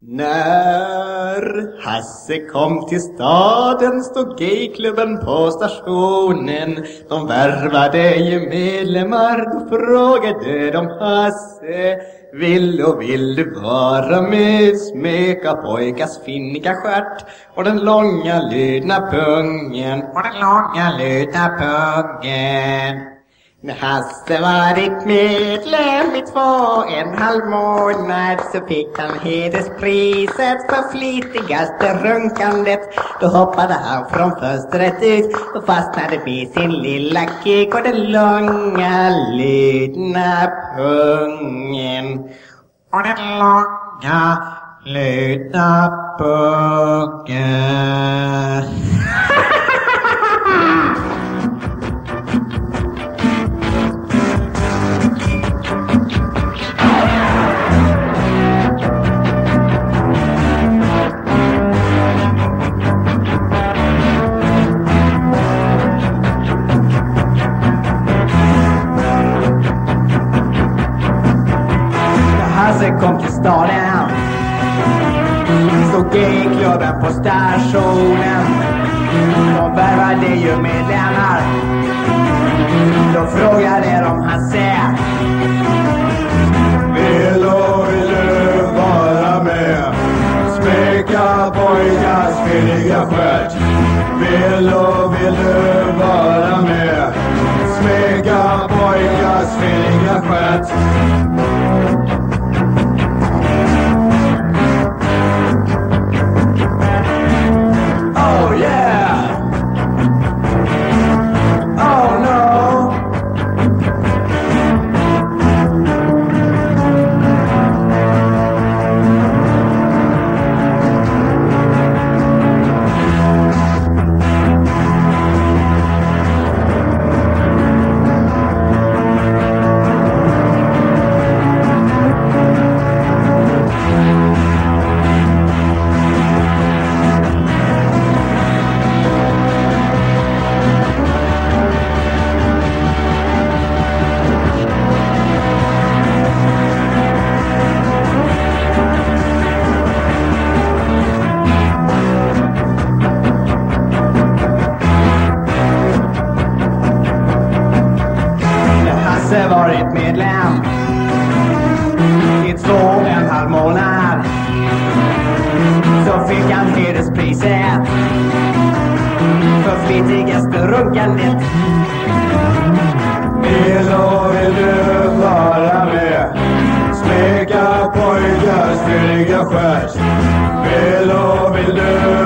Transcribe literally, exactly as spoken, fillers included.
När Hasse kom till staden stod gayklubben på stationen. De värvade ju medlemmar, då frågade de Hasse: Vill och vill du vara med? Smeka pojkars finniga stjärt och den långa lydna pungen och den långa lydna pungen. När Hasse varit medlem i två och en halv månad så fick han hederspriset för flitigaste runkandet. Då hoppade han från fönstret ut och fastnade vid sin lilla kick och den långa lydna pungen. Och den långa lydna pungen. Hasse kom till staden, stod gayklubben på stationen. De värvade ju medlemmar, då frågade de Hasse: Vill och vill du vara med? Smeka pojkars finniga stjärt. Vill och vill du vara med? Smeka pojkars finniga stjärt. Oh yeah! Oh no! Hasse varit medlem i två och en halv månad så fick han hederspriset för flitigaste runkandet. Vill och vill du vara med? Smeka pojkars finniga stjärt. Vill och vill du